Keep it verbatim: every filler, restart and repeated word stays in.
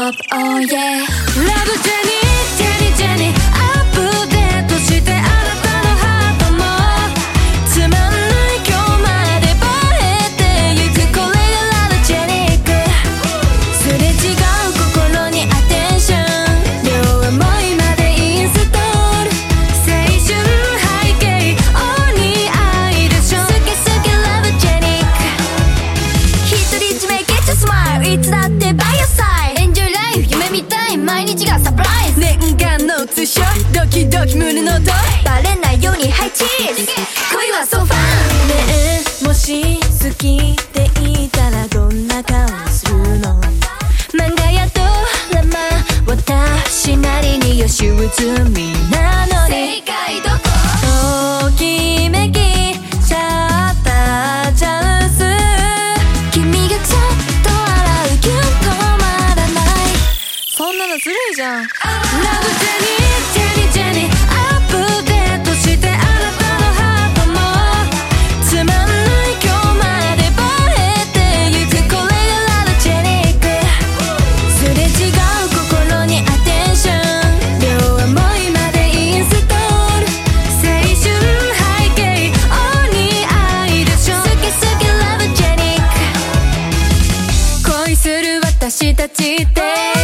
up, oh yeah ラブジェニー、ジェニージェニーアップデートしてあなたのハートもつまんない今日まで映えてゆくこれがラブジェニックすれ違う心にアテンション両思いまでインストール青春背景お似合いでしょ好き好きラブジェニック独り占め Get your smile いつだって by your side Enjoy life 夢みたい毎日がサプライズ念願のツーショットドキドキ胸の音バレないようにハイチーズ恋はソファーねえもし好きって言ったらどんな顔するの漫画やドラマ私なりに予習済みなのに正解どこときめきちゃったチャンス君がちょっと笑うキュン止まらないそんなのずるいじゃんラブジェニー、ジェニージェニーアップデートしてあなたのハートもつまんない今日まで映えてゆくこれがラブジェニックすれ違う心にアテンション両思いまでインストール青春背景お似合いでしょ好き好きラブジェニック恋する私たちって